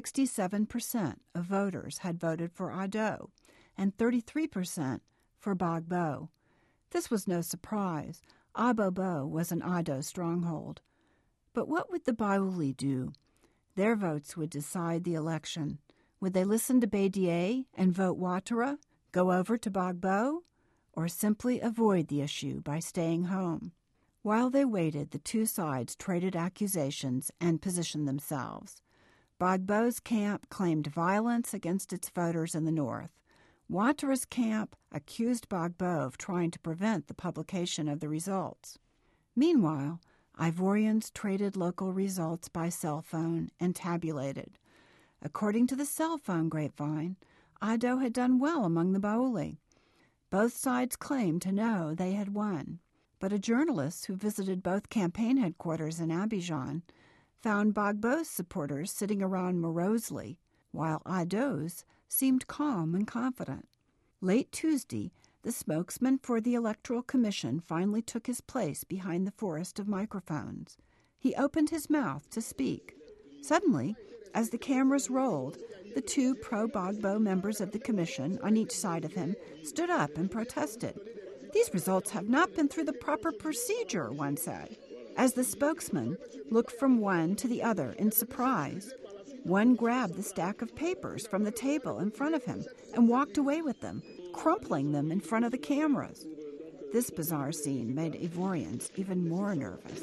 67% of voters had voted for Ado and 33% for Gbagbo. This was no surprise. Abobo was an Ado stronghold. But what would the Baouli do? Their votes would decide the election. Would they listen to Bédié and vote Ouattara, go over to Gbagbo, or simply avoid the issue by staying home? While they waited, the two sides traded accusations and positioned themselves. Gbagbo's camp claimed violence against its voters in the north. Ouattara's camp accused Gbagbo of trying to prevent the publication of the results. Meanwhile, Ivorians traded local results by cell phone and tabulated. According to the cell phone grapevine, Ado had done well among the Baouli. Both sides claimed to know they had won. But a journalist who visited both campaign headquarters in Abidjan found Gbagbo's supporters sitting around morosely, while Ado's seemed calm and confident. Late Tuesday, the spokesman for the Electoral Commission finally took his place behind the forest of microphones. He opened his mouth to speak. Suddenly, as the cameras rolled, the two pro-Gbagbo members of the commission on each side of him stood up and protested. "These results have not been through the proper procedure," one said. As the spokesman looked from one to the other in surprise, one grabbed the stack of papers from the table in front of him and walked away with them, crumpling them in front of the cameras. This bizarre scene made Ivorians even more nervous.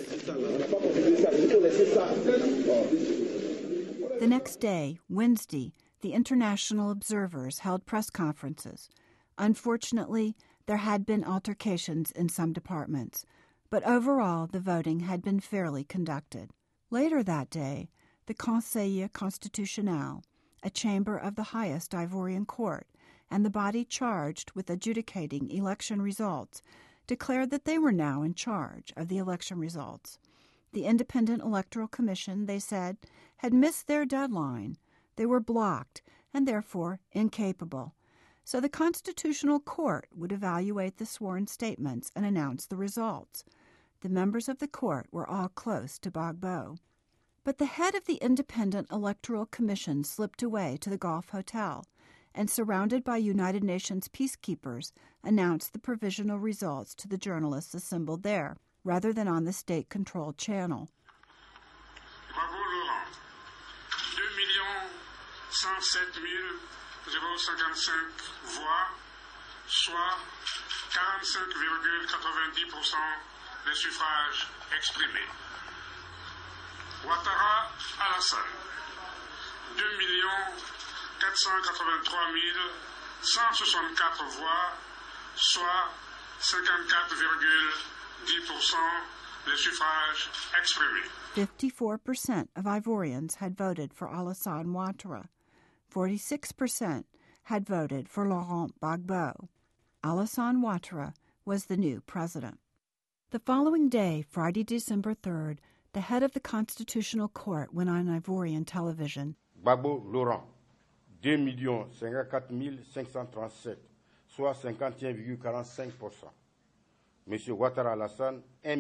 The next day, Wednesday, the international observers held press conferences. Unfortunately, there had been altercations in some departments, but overall the voting had been fairly conducted. Later that day, the Conseil Constitutionnel, a chamber of the highest Ivorian court, and the body charged with adjudicating election results, declared that they were now in charge of the election results. The Independent Electoral Commission, they said, had missed their deadline. They were blocked and therefore incapable. So the Constitutional Court would evaluate the sworn statements and announce the results. The members of the court were all close to Gbagbo. But the head of the Independent Electoral Commission slipped away to the Gulf Hotel and, surrounded by United Nations peacekeepers, announced the provisional results to the journalists assembled there, rather than on the state-controlled channel. Gbagbo Laurent, 2,107,055 voix, soit 45,90% des suffrages exprimés. Ouattara Alassane, 2,483,164 voix, soit 54,10% des suffrages exprimés. 54% of Ivorians had voted for Alassane Ouattara. 46% had voted for Laurent Gbagbo. Alassane Ouattara was the new president. The following day, Friday, December 3rd, the head of the Constitutional Court went on Ivorian television. Gbagbo Laurent, 2,054,537, soit 51,45%. Monsieur Ouattara Alassane,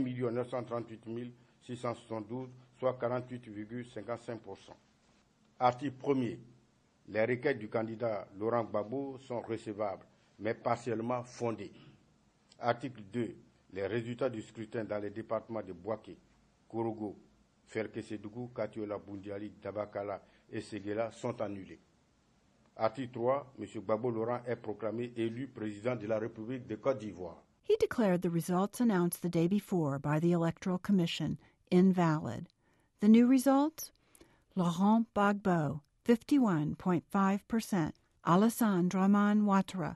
1,938,672, soit 48,55%. Article 1er. Les requêtes du candidat Laurent Gbagbo sont recevables, mais partiellement fondées. Article 2. Les résultats du scrutin dans les départements de Bouaké, Korogo, Ferke-Sédougou, Katiola, Boundiali, Dabakala et Séguéla sont annulés. Article 3, M. Gbagbo Laurent est proclamé élu président de la République de Côte d'Ivoire. He declared the results announced the day before by the Electoral Commission invalid. The new results? Laurent Gbagbo, 51.5%. Alassane Dramane Ouattara,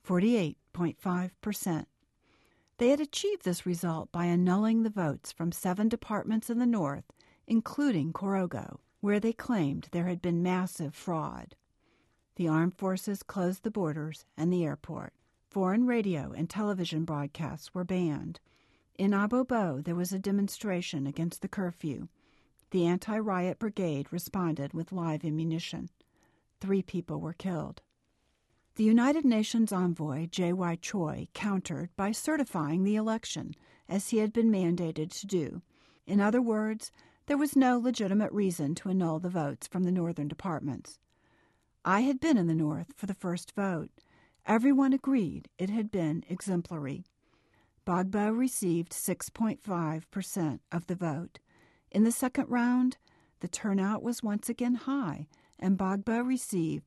48.5%. They had achieved this result by annulling the votes from 7 departments in the north, including Korogo, where they claimed there had been massive fraud. The armed forces closed the borders and the airport. Foreign radio and television broadcasts were banned. In Abobo, there was a demonstration against the curfew. The anti-riot brigade responded with live ammunition. 3 people were killed. The United Nations envoy, J.Y. Choi, countered by certifying the election, as he had been mandated to do. In other words, there was no legitimate reason to annul the votes from the northern departments. I had been in the north for the first vote. Everyone agreed it had been exemplary. Gbagbo received 6.5% of the vote. In the second round, the turnout was once again high, and Gbagbo received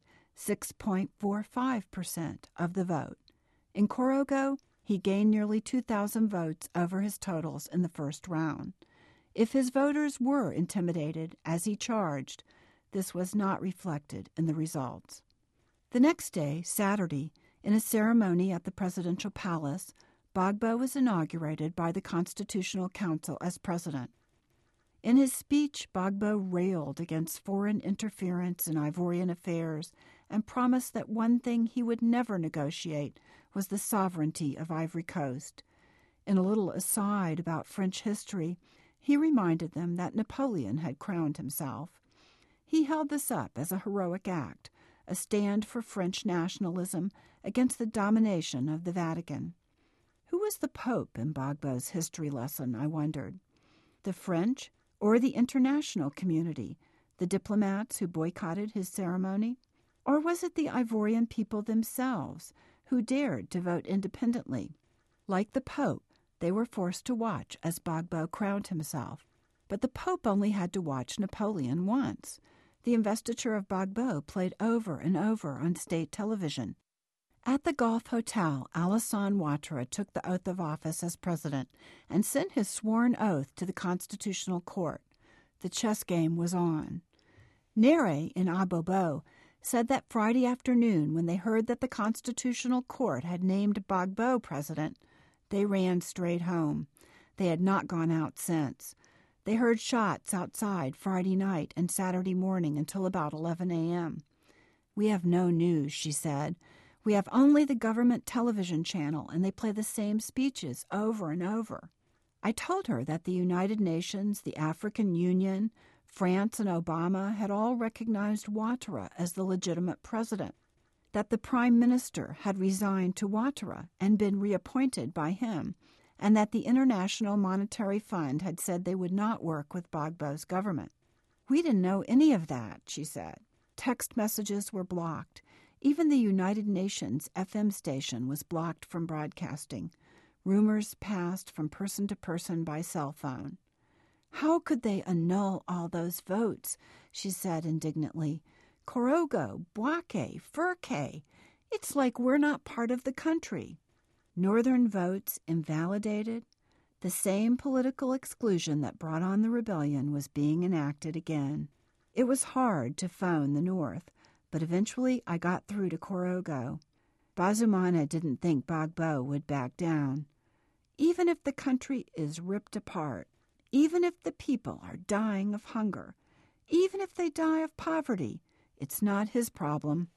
6.45% of the vote. In Korogo, he gained nearly 2,000 votes over his totals in the first round. If his voters were intimidated, as he charged, this was not reflected in the results. The next day, Saturday, in a ceremony at the presidential palace, Gbagbo was inaugurated by the Constitutional Council as president. In his speech, Gbagbo railed against foreign interference in Ivorian affairs and promised that one thing he would never negotiate was the sovereignty of Ivory Coast. In a little aside about French history, he reminded them that Napoleon had crowned himself. He held this up as a heroic act, a stand for French nationalism against the domination of the Vatican. Who was the Pope in Gbagbo's history lesson, I wondered? The French or the international community, the diplomats who boycotted his ceremony? Or was it the Ivorian people themselves who dared to vote independently? Like the Pope, they were forced to watch as Gbagbo crowned himself. But the Pope only had to watch Napoleon once. The investiture of Gbagbo played over and over on state television. At the Gulf Hotel, Alassane Ouattara took the oath of office as president and sent his sworn oath to the Constitutional Court. The chess game was on. Nere in Abobo said that Friday afternoon, when they heard that the Constitutional Court had named Gbagbo president, they ran straight home. They had not gone out since. They heard shots outside Friday night and Saturday morning until about 11 a.m. "We have no news," she said. "We have only the government television channel, and they play the same speeches over and over." I told her that the United Nations, the African Union, France, and Obama had all recognized Ouattara as the legitimate president, that the Prime Minister had resigned to Ouattara and been reappointed by him, and that the International Monetary Fund had said they would not work with Gbagbo's government. "We didn't know any of that," she said. Text messages were blocked. Even the United Nations FM station was blocked from broadcasting. Rumors passed from person to person by cell phone. "How could they annul all those votes?" she said indignantly. "Korogo, Bouaké, Furke. It's like we're not part of the country." Northern votes invalidated. The same political exclusion that brought on the rebellion was being enacted again. It was hard to phone the North, but eventually I got through to Korogo. Bazumana didn't think Gbagbo would back down. Even if the country is ripped apart, even if the people are dying of hunger, even if they die of poverty, it's not his problem.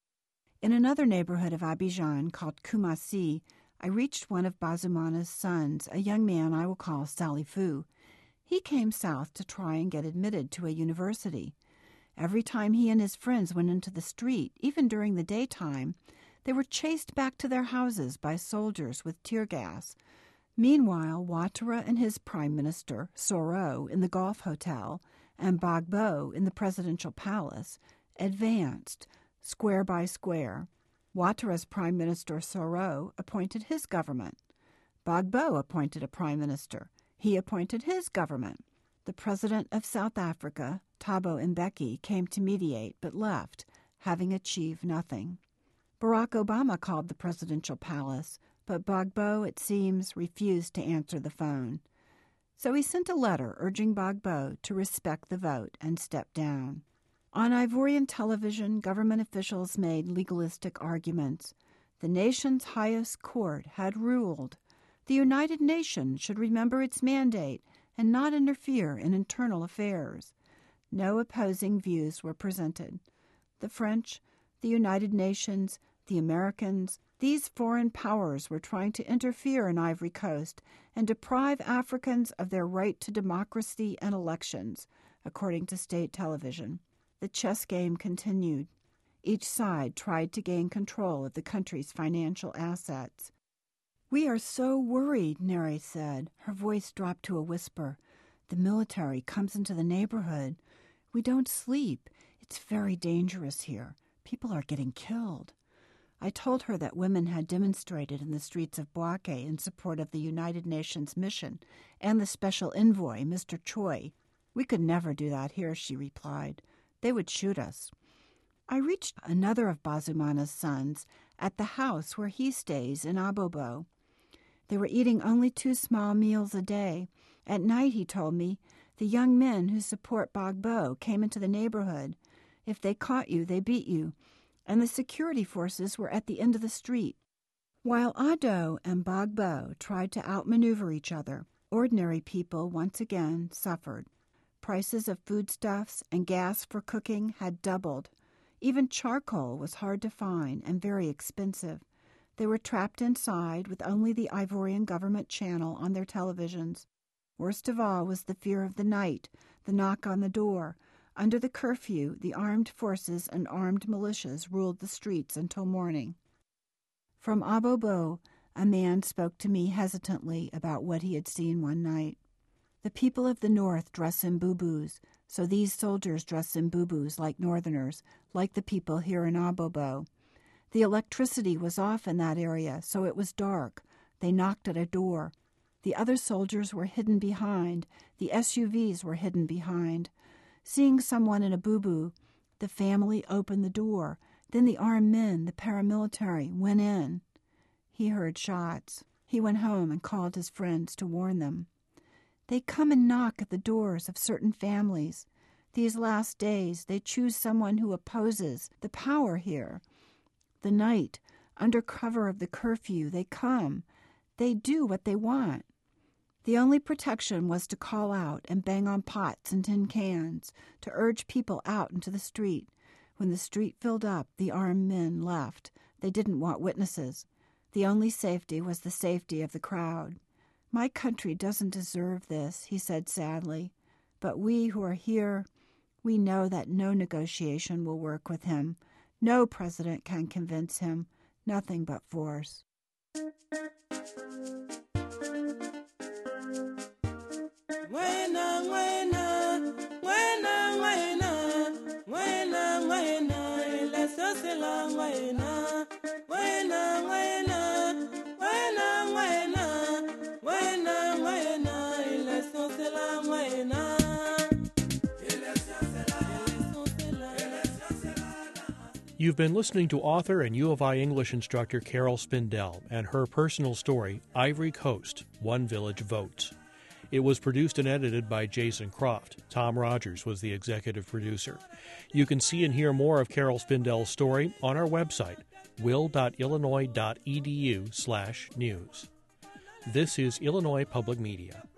In another neighborhood of Abidjan called Koumassi, I reached one of Bazumana's sons, a young man I will call Salifou. He came south to try and get admitted to a university. Every time he and his friends went into the street, even during the daytime, they were chased back to their houses by soldiers with tear gas. Meanwhile, Ouattara and his prime minister, Soro, in the Gulf Hotel, and Gbagbo in the presidential palace, advanced, square by square. Ouattara's prime minister, Soro, appointed his government. Gbagbo appointed a prime minister. He appointed his government. The president of South Africa, Thabo Mbeki, came to mediate but left. having achieved nothing. Barack Obama called the presidential palace, but Gbagbo, it seems, refused to answer the phone. So he sent a letter urging Gbagbo to respect the vote and step down. On Ivorian television, government officials made legalistic arguments. The nation's highest court had ruled. The United Nations should remember its mandate and not interfere in internal affairs. No opposing views were presented. The French, the United Nations, the Americans, these foreign powers were trying to interfere in Ivory Coast and deprive Africans of their right to democracy and elections, according to state television. The chess game continued. Each side tried to gain control of the country's financial assets. "We are so worried," Neri said. Her voice dropped to a whisper. "The military comes into the neighborhood. We don't sleep. It's very dangerous here. People are getting killed." I told her that women had demonstrated in the streets of Bouaké in support of the United Nations mission and the special envoy, Mr. Choi. "We could never do that here," she replied. "They would shoot us." I reached another of Bazumana's sons at the house where he stays in Abobo. They were eating only 2 small meals a day. At night, he told me, the young men who support Gbagbo came into the neighborhood. If they caught you, they beat you, and the security forces were at the end of the street. While Ado and Gbagbo tried to outmaneuver each other, ordinary people once again suffered. Prices of foodstuffs and gas for cooking had doubled. Even charcoal was hard to find and very expensive. They were trapped inside with only the Ivorian government channel on their televisions. Worst of all was the fear of the night, the knock on the door. Under the curfew, the armed forces and armed militias ruled the streets until morning. From Abobo, a man spoke to me hesitantly about what he had seen one night. "The people of the north dress in boo-boos, so these soldiers dress in boo-boos like northerners, like the people here in Abobo. The electricity was off in that area, so it was dark. They knocked at a door. The other soldiers were hidden behind. The SUVs were hidden behind. Seeing someone in a boo-boo, the family opened the door. Then the armed men, the paramilitary, went in." He heard shots. He went home and called his friends to warn them. "They come and knock at the doors of certain families. These last days, they choose someone who opposes the power here. The night, under cover of the curfew, they come. They do what they want." The only protection was to call out and bang on pots and tin cans, to urge people out into the street. When the street filled up, the armed men left. They didn't want witnesses. The only safety was the safety of the crowd. "My country doesn't deserve this," he said sadly. "But we who are here, we know that no negotiation will work with him. No president can convince him. Nothing but force." You've been listening to author and U of I English instructor Carol Spindell and her personal story, Ivory Coast, One Village Votes. It was produced and edited by Jason Croft. Tom Rogers was the executive producer. You can see and hear more of Carol Spindell's story on our website, will.illinois.edu/news. This is Illinois Public Media.